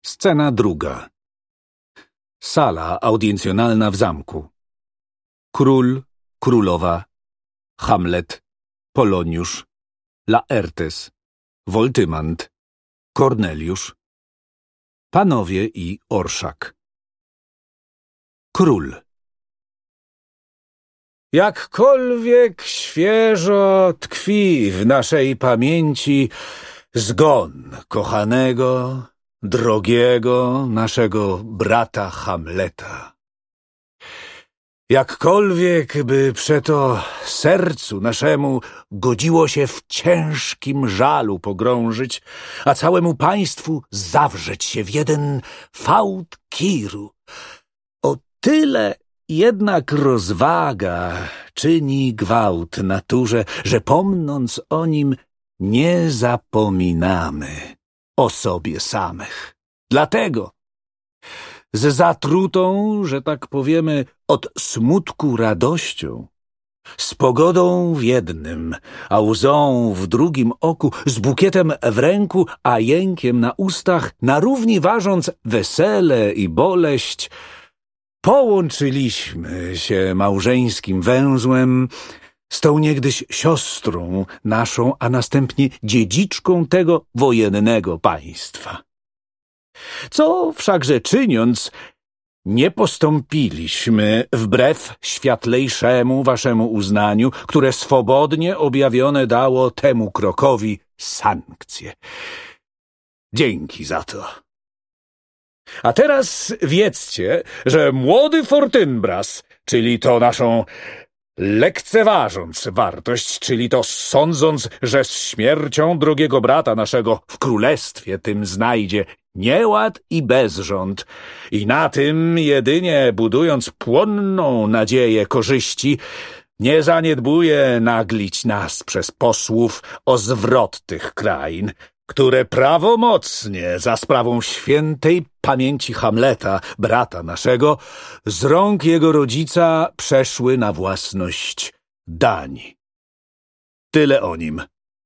Scena druga. Sala audiencjonalna w zamku. Król, królowa, Hamlet, Poloniusz, Laertes, Woltymant, Korneliusz, panowie i orszak. Król. Jakkolwiek świeżo tkwi w naszej pamięci zgon kochanego, drogiego naszego brata Hamleta. Jakkolwiek by przeto sercu naszemu godziło się w ciężkim żalu pogrążyć, a całemu państwu zawrzeć się w jeden fałd kiru, o tyle jednak rozwaga czyni gwałt naturze, że pomnąc o nim nie zapominamy o sobie samych. Dlatego z zatrutą, że tak powiemy, od smutku radością, z pogodą w jednym, a łzą w drugim oku, z bukietem w ręku, a jękiem na ustach, na równi ważąc wesele i boleść, połączyliśmy się małżeńskim węzłem z tą niegdyś siostrą naszą, a następnie dziedziczką tego wojennego państwa. Co wszakże czyniąc, nie postąpiliśmy wbrew światlejszemu waszemu uznaniu, które swobodnie objawione dało temu krokowi sankcję. Dzięki za to. A teraz wiedzcie, że młody Fortinbras, czyli to naszą lekceważąc wartość, czyli to sądząc, że z śmiercią drogiego brata naszego w królestwie tym znajdzie nieład i bezrząd i na tym jedynie budując płonną nadzieję korzyści, nie zaniedbuje naglić nas przez posłów o zwrot tych krain, które prawomocnie za sprawą świętej pamięci Hamleta, brata naszego, z rąk jego rodzica przeszły na własność Danii. Tyle o nim.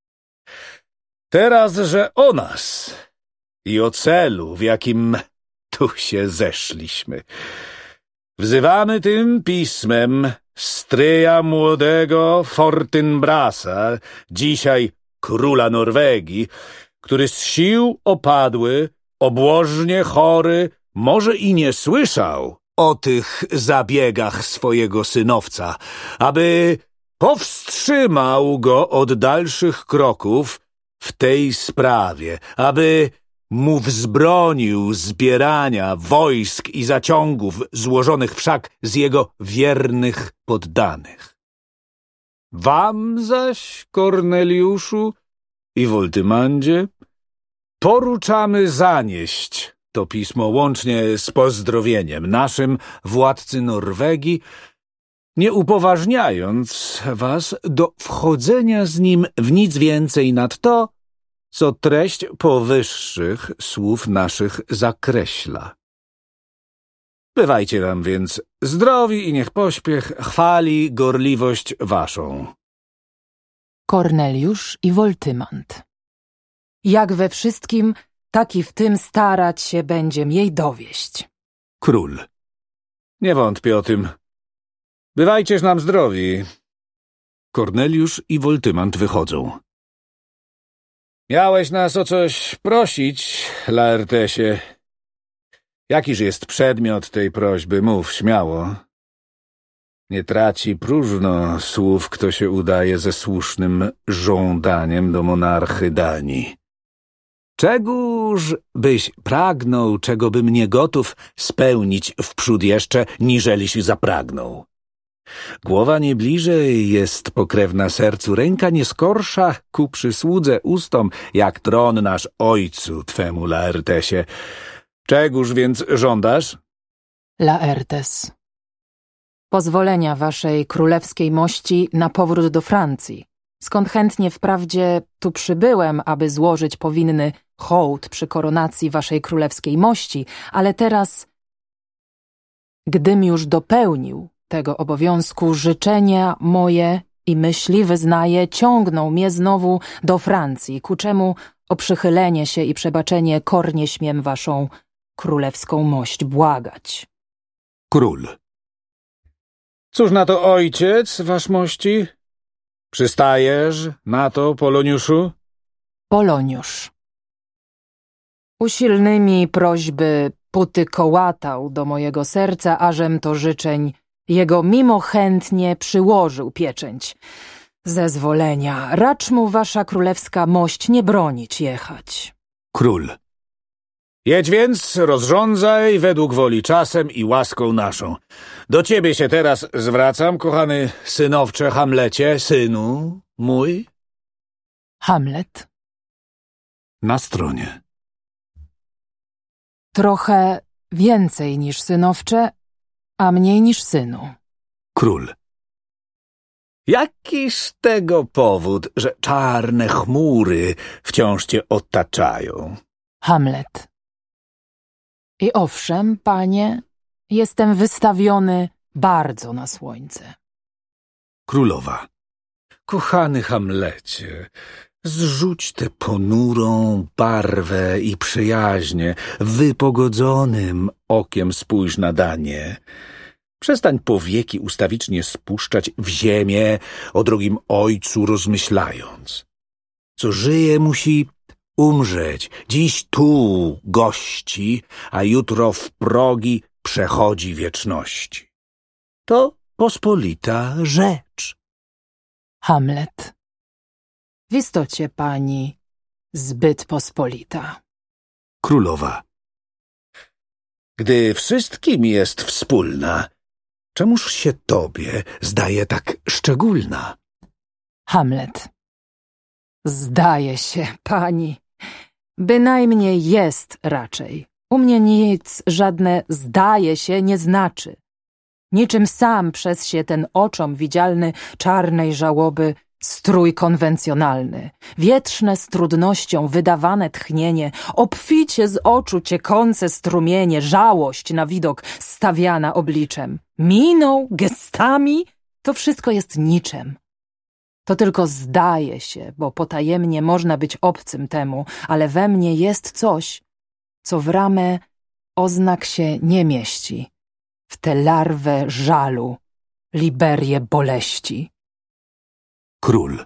Teraz, że o nas i o celu, w jakim tu się zeszliśmy. Wzywamy tym pismem stryja młodego Fortinbrasa, dzisiaj króla Norwegii, który z sił opadły, obłożnie chory, może i nie słyszał o tych zabiegach swojego synowca, aby powstrzymał go od dalszych kroków w tej sprawie, aby mu wzbronił zbierania wojsk i zaciągów złożonych wszak z jego wiernych poddanych. Wam zaś, Korneliuszu i Woltymandzie, poruczamy zanieść to pismo łącznie z pozdrowieniem naszym władcy Norwegii, nie upoważniając was do wchodzenia z nim w nic więcej nad to, co treść powyższych słów naszych zakreśla. Bywajcie nam więc zdrowi i niech pośpiech chwali gorliwość waszą. Korneliusz i Woltymant. Jak we wszystkim, tak i w tym starać się będziem jej dowieść. Król. Nie wątpię o tym. Bywajcież nam zdrowi. Korneliusz i Woltymant wychodzą. Miałeś nas o coś prosić, Laertesie. Jakiż jest przedmiot tej prośby? Mów śmiało. Nie traci próżno słów, kto się udaje ze słusznym żądaniem do monarchy Danii. Czegóż byś pragnął, czego bym nie gotów spełnić wprzód jeszcze, niżeliś zapragnął? Głowa nie bliżej jest pokrewna sercu, ręka nie skorsza ku przysłudze ustom, jak tron nasz ojcu twemu, Laertesie. Czegóż więc żądasz? Laertes. Pozwolenia waszej królewskiej mości na powrót do Francji, skąd chętnie wprawdzie tu przybyłem, aby złożyć powinny hołd przy koronacji waszej królewskiej mości, ale teraz, gdym już dopełnił tego obowiązku, życzenia moje i myśli, wyznaję, ciągną mnie znowu do Francji, ku czemu o przychylenie się i przebaczenie kornie śmiem waszą królewską mość błagać. Król. Cóż na to ojciec, wasz mości? Przystajesz na to, Poloniuszu? Poloniusz. Usilnymi prośby Puty kołatał do mojego serca, ażem to życzeń jego mimo chętnie przyłożył pieczęć. Zezwolenia, racz mu wasza królewska mość nie bronić jechać. Król. Jedź więc, rozrządzaj według woli czasem i łaską naszą. Do ciebie się teraz zwracam, kochany synowcze Hamlecie, synu mój. Hamlet. Na stronie. Trochę więcej niż synowcze, a mniej niż synu. Król. Jakiż tego powód, że czarne chmury wciąż cię otaczają? Hamlet. I owszem, panie, jestem wystawiony bardzo na słońce. Królowa. Kochany Hamlecie, zrzuć tę ponurą barwę i przyjaźnie, wypogodzonym okiem spójrz na danie. Przestań powieki ustawicznie spuszczać w ziemię, o drogim ojcu rozmyślając. Co żyje, musi umrzeć. Dziś tu gości, a jutro w progi przechodzi wieczności. To pospolita rzecz. Hamlet. W istocie, pani, zbyt pospolita. Królowa. Gdy wszystkim jest wspólna, czemuż się tobie zdaje tak szczególna? Hamlet. Zdaje się, pani. Bynajmniej jest raczej. U mnie nic żadne zdaje się nie znaczy. Niczym sam przez się ten oczom widzialny czarnej żałoby strój konwencjonalny, wietrzne z trudnością wydawane tchnienie, obficie z oczu ciekące strumienie, żałość na widok stawiana obliczem, miną, gestami, to wszystko jest niczem. To tylko zdaje się, bo potajemnie można być obcym temu, ale we mnie jest coś, co w ramę oznak się nie mieści, w tę larwę żalu, liberię boleści. Król.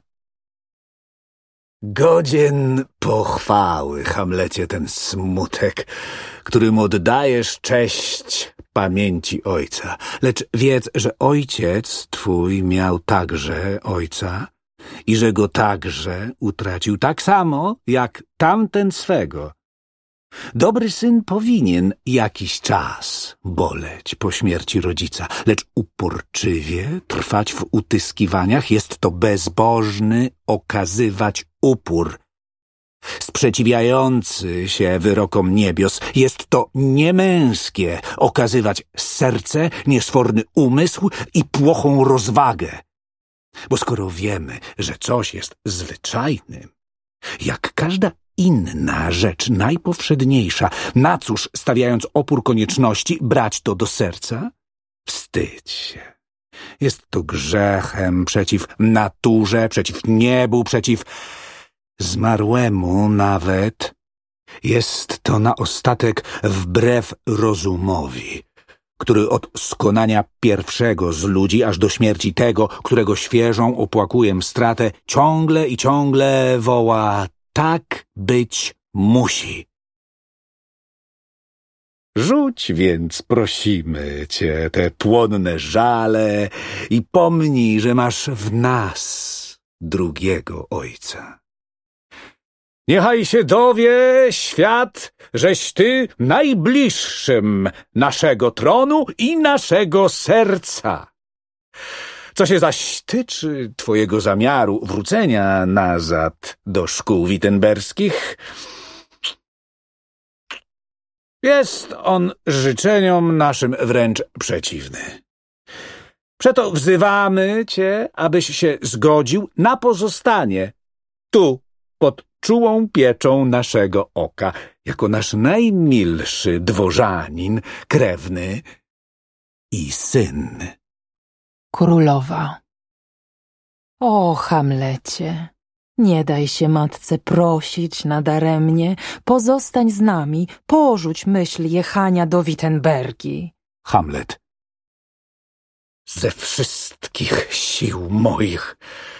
Godzien pochwały, Hamlecie, ten smutek, którym oddajesz cześć pamięci ojca. Lecz wiedz, że ojciec twój miał także ojca i że go także utracił tak samo, jak tamten swego. Dobry syn powinien jakiś czas boleć po śmierci rodzica, lecz uporczywie trwać w utyskiwaniach jest to bezbożny okazywać upór. Sprzeciwiający się wyrokom niebios jest to niemęskie okazywać serce, niesforny umysł i płochą rozwagę. Bo skoro wiemy, że coś jest zwyczajnym, jak każda inna rzecz najpowszedniejsza, na cóż, stawiając opór konieczności, brać to do serca? Wstydź się. Jest to grzechem przeciw naturze, przeciw niebu, przeciw zmarłemu nawet. Jest to na ostatek wbrew rozumowi, który od skonania pierwszego z ludzi aż do śmierci tego, którego świeżą opłakuję stratę, ciągle i ciągle woła: tak być musi. Rzuć więc, prosimy cię, te płonne żale i pomnij, że masz w nas drugiego ojca. Niechaj się dowie świat, żeś ty najbliższym naszego tronu i naszego serca. Co się zaś tyczy twojego zamiaru wrócenia nazad do szkół wittenberskich, jest on życzeniom naszym wręcz przeciwny. Przeto wzywamy cię, abyś się zgodził na pozostanie tu, pod czułą pieczą naszego oka, jako nasz najmilszy dworzanin, krewny i syn. Królowa. O, Hamlecie, Nie daj się matce prosić nadaremnie, pozostań z nami, porzuć myśl jechania do Wittenbergi. Hamlet. Ze wszystkich sił moich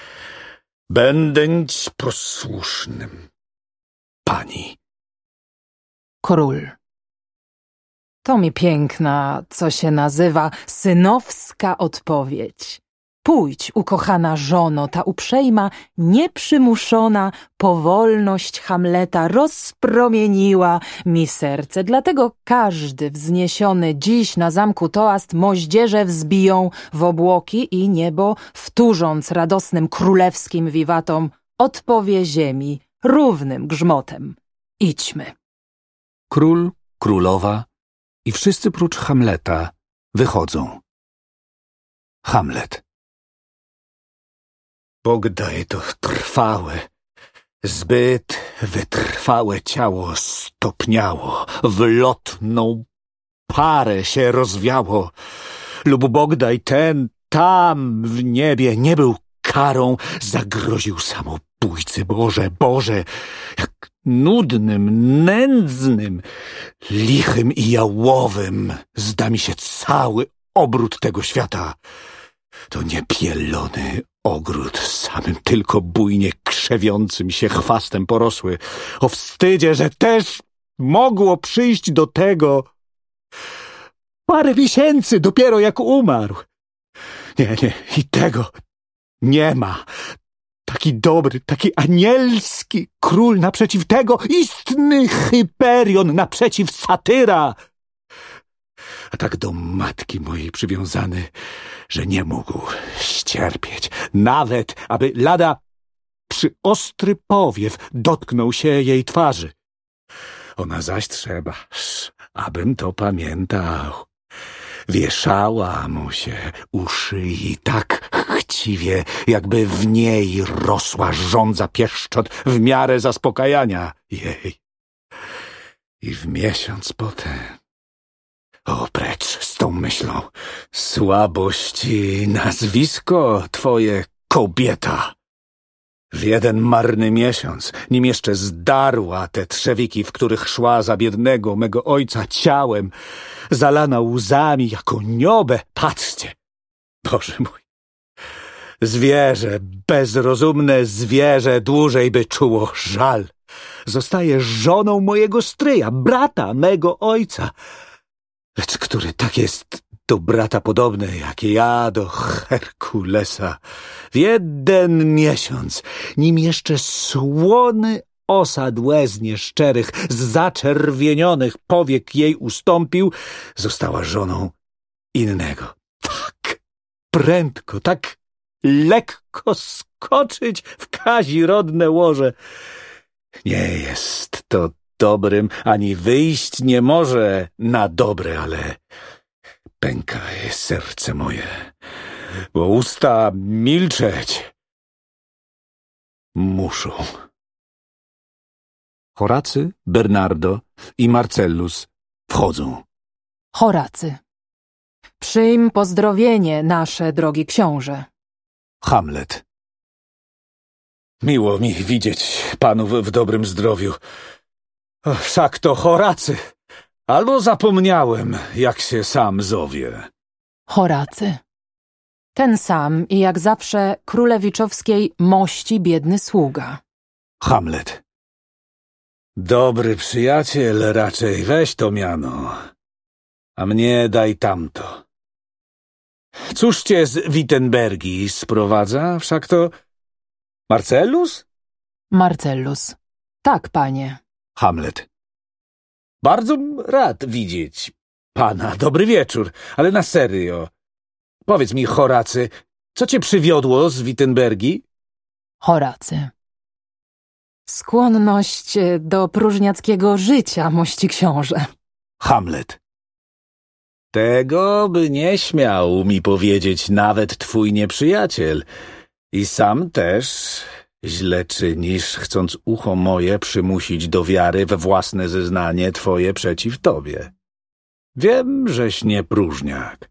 będąc posłusznym pani. Król. To mi piękna, co się nazywa, synowska odpowiedź. Pójdź, ukochana żono, ta uprzejma, nieprzymuszona powolność Hamleta rozpromieniła mi serce. Dlatego każdy wzniesiony dziś na zamku toast moździerze wzbiją w obłoki i niebo, wtórząc radosnym królewskim wiwatom, odpowie ziemi równym grzmotem. Idźmy. Król, królowa i wszyscy prócz Hamleta wychodzą. Hamlet. Bogdaj to trwałe, zbyt wytrwałe ciało stopniało, w lotną parę się rozwiało. Lub Bogdaj ten tam w niebie nie był karą, zagroził samobójcy. Boże, Boże, jak nudnym, nędznym, lichym i jałowym zda mi się cały obrót tego świata. To nie pielony ogród, samym tylko bujnie krzewiącym się chwastem porosły. O wstydzie, że też mogło przyjść do tego. Parę miesięcy dopiero jak umarł. Nie, i tego nie ma. Taki dobry, taki anielski król naprzeciw tego, istny Hyperion naprzeciw satyra. A tak do matki mojej przywiązany, że nie mógł ścierpieć, nawet aby lada przy ostry powiew dotknął się jej twarzy. Ona zaś trzeba, abym to pamiętał. Wieszała mu się u szyi tak chciwie, jakby w niej rosła żądza pieszczot w miarę zaspokajania jej. I w miesiąc potem... O, precz z tą myślą. Słabość i nazwisko twoje, kobieta. W jeden marny miesiąc, nim jeszcze zdarła te trzewiki, w których szła za biednego mego ojca ciałem, zalana łzami jako niobę. Patrzcie, Boże mój. Zwierzę, bezrozumne zwierzę dłużej by czuło żal. Zostaje żoną mojego stryja, brata mego ojca. Lecz który tak jest do brata podobny, jak ja do Herkulesa. W jeden miesiąc, nim jeszcze słony osad łez nieszczerych z zaczerwienionych powiek jej ustąpił, została żoną innego. Tak prędko, tak lekko skoczyć w kazirodne łoże. Nie jest to dobrym, ani wyjść nie może na dobre, ale pęka jest serce moje, bo usta milczeć muszą. Horacy, Bernardo i Marcellus wchodzą. Horacy. Przyjm pozdrowienie nasze, drogi książę. Hamlet. Miło mi widzieć panów w dobrym zdrowiu. Wszak to Horacy. Albo zapomniałem, jak się sam zowie. Horacy. Ten sam i jak zawsze królewiczowskiej mości biedny sługa. Hamlet. Dobry przyjaciel, raczej weź to miano, a mnie daj tamto. Cóż cię z Wittenbergi sprowadza? Wszak to Marcellus? Marcellus. Tak, panie. Hamlet. Bardzo rad widzieć pana. Dobry wieczór, ale na serio. Powiedz mi, Horacy, co cię przywiodło z Wittenbergi? Horacy. Skłonność do próżniackiego życia, mości książę. Hamlet. Tego by nie śmiał mi powiedzieć nawet twój nieprzyjaciel. I sam też źle czynisz, chcąc ucho moje przymusić do wiary we własne zeznanie twoje przeciw tobie. Wiem, żeś nie próżniak.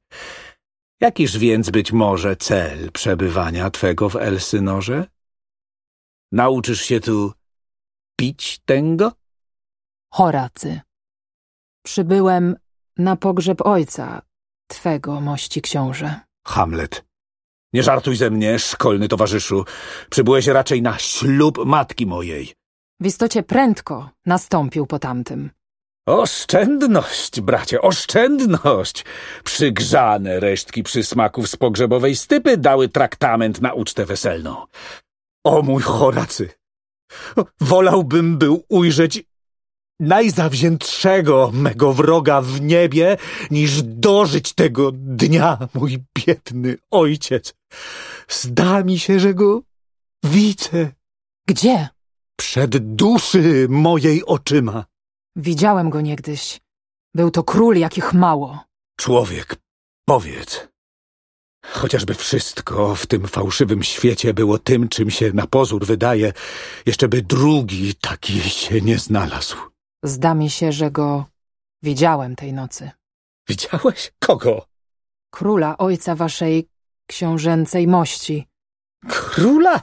Jakiż więc być może cel przebywania twego w Elsynorze? Nauczysz się tu pić tęgo? Horacy. Przybyłem na pogrzeb ojca twego, mości książę. Hamlet. Nie żartuj ze mnie, szkolny towarzyszu. Przybyłeś raczej na ślub matki mojej. W istocie prędko nastąpił po tamtym. Oszczędność, bracie, oszczędność! Przygrzane resztki przysmaków z pogrzebowej stypy dały traktament na ucztę weselną. O mój Horacy! Wolałbym był ujrzeć najzawziętszego mego wroga w niebie, niż dożyć tego dnia, mój biedny ojciec. Zda mi się, że go widzę. Gdzie? Przed duszy mojej oczyma. Widziałem go niegdyś. Był to król, jakich mało. Człowiek, powiedz. Chociażby wszystko w tym fałszywym świecie było tym, czym się na pozór wydaje, jeszcze by drugi taki się nie znalazł. Zda mi się, że go widziałem tej nocy. Widziałeś? Kogo? Króla, ojca waszej książęcej mości. Króla?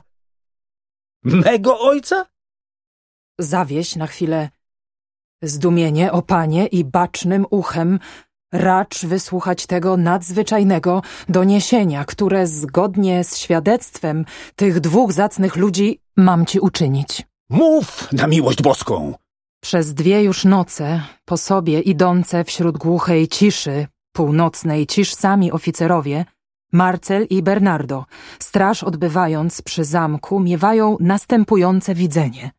Mego ojca? Zawieś na chwilę zdumienie, o panie, i bacznym uchem racz wysłuchać tego nadzwyczajnego doniesienia, które zgodnie z świadectwem tych dwóch zacnych ludzi mam ci uczynić. Mów na miłość boską! Przez 2 już noce, po sobie idące wśród głuchej ciszy, północnej cisz sami oficerowie, Marcel i Bernardo, straż odbywając przy zamku, miewają następujące widzenie.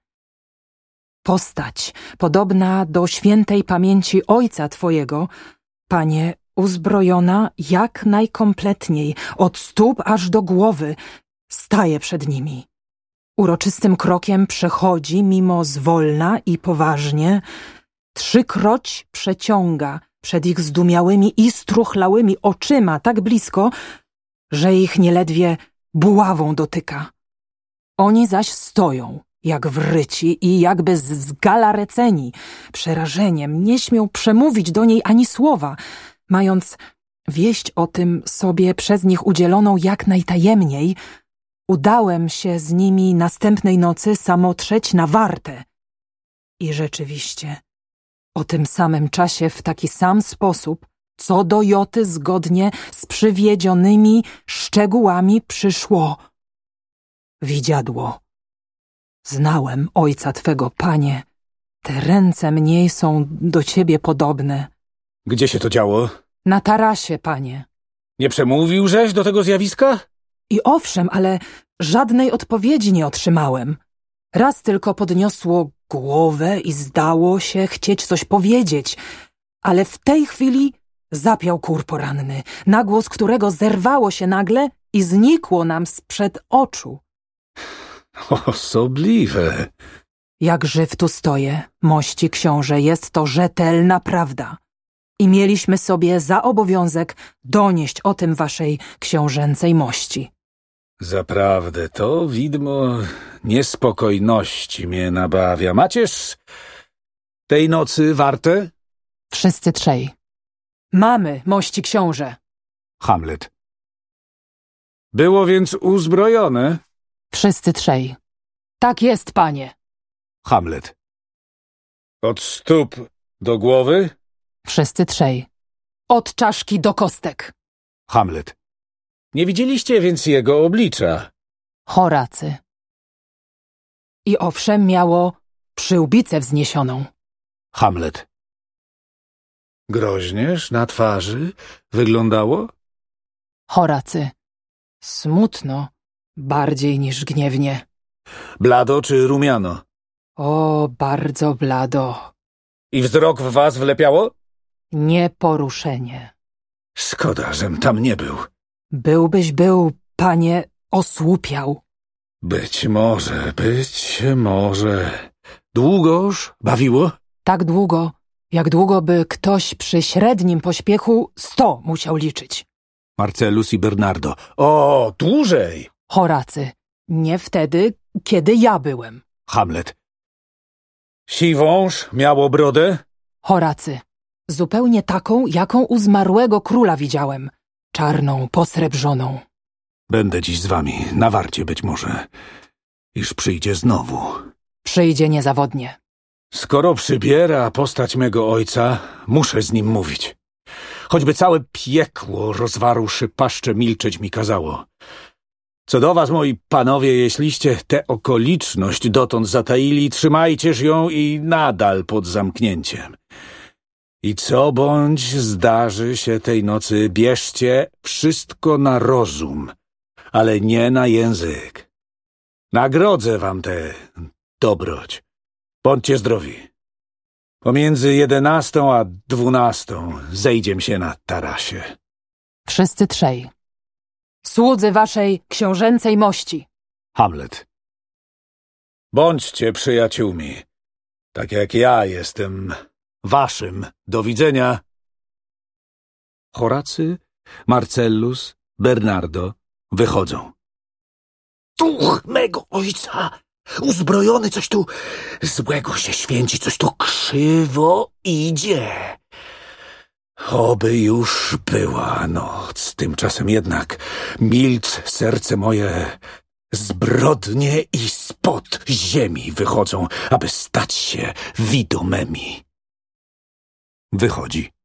Postać, podobna do świętej pamięci ojca twojego, panie, uzbrojona jak najkompletniej, od stóp aż do głowy, staje przed nimi. Uroczystym krokiem przechodzi mimo zwolna i poważnie, 3-kroć przeciąga przed ich zdumiałymi i struchlałymi oczyma tak blisko, że ich nieledwie buławą dotyka. Oni zaś stoją, jak wryci i jakby zgalareceni, przerażeniem nie śmią przemówić do niej ani słowa, mając wieść o tym sobie przez nich udzieloną jak najtajemniej. Udałem się z nimi następnej nocy samotrzeć na wartę. I rzeczywiście, o tym samym czasie w taki sam sposób, co do joty zgodnie z przywiedzionymi szczegółami przyszło widziadło. Znałem ojca twego, panie. Te ręce mniej są do ciebie podobne. Gdzie się to działo? Na tarasie, panie. Nie przemówiłżeś do tego zjawiska? I owszem, ale żadnej odpowiedzi nie otrzymałem. Raz tylko podniosło głowę i zdało się chcieć coś powiedzieć, ale w tej chwili zapiał kur poranny, na głos którego zerwało się nagle i znikło nam sprzed oczu. Osobliwe. Jak żyw tu stoję, mości książę, jest to rzetelna prawda. I mieliśmy sobie za obowiązek donieść o tym waszej książęcej mości. Zaprawdę to widmo niespokojności mnie nabawia. Macież tej nocy warte? Wszyscy trzej. Mamy, mości książę. Hamlet. Było więc uzbrojone? Wszyscy trzej. Tak jest, panie. Hamlet. Od stóp do głowy? Wszyscy trzej. Od czaszki do kostek. Hamlet. Nie widzieliście więc jego oblicza? Horacy. I owszem, miało przyłbicę wzniesioną. Hamlet. Groźnież na twarzy wyglądało? Horacy. Smutno, bardziej niż gniewnie. Blado czy rumiano? O, bardzo blado. I wzrok w was wlepiało? Nieporuszenie. Szkoda, żem tam nie był. Byłbyś był, panie, osłupiał. Być może. Długoż bawiło? Tak długo, jak długo by ktoś przy średnim pośpiechu 100 musiał liczyć. Marcellus i Bernardo. O, dłużej! Horacy. Nie wtedy, kiedy ja byłem. Hamlet. Siwąż miało brodę? Horacy. Zupełnie taką, jaką u zmarłego króla widziałem. Czarną, posrebrzoną. Będę dziś z wami, na warcie być może. iż przyjdzie znowu. Przyjdzie niezawodnie. Skoro przybiera postać mego ojca, muszę z nim mówić. Choćby całe piekło, rozwarłszy paszczę, milczeć mi kazało. Co do was, moi panowie, jeśliście tę okoliczność dotąd zataili, trzymajcież ją i nadal pod zamknięciem. I co bądź zdarzy się tej nocy, bierzcie wszystko na rozum, ale nie na język. Nagrodzę wam tę dobroć. Bądźcie zdrowi. Pomiędzy 11 a 12 zejdziem się na tarasie. Wszyscy trzej. Słudzy waszej książęcej mości. Hamlet. Bądźcie przyjaciółmi, tak jak ja jestem waszym. Do widzenia. Horacy, Marcellus, Bernardo wychodzą. Duch mego ojca! Uzbrojony, coś tu złego się święci, coś tu krzywo idzie. Oby już była noc, tymczasem jednak milcz serce moje, zbrodnie i spod ziemi wychodzą, aby stać się widomemi. Wychodzi.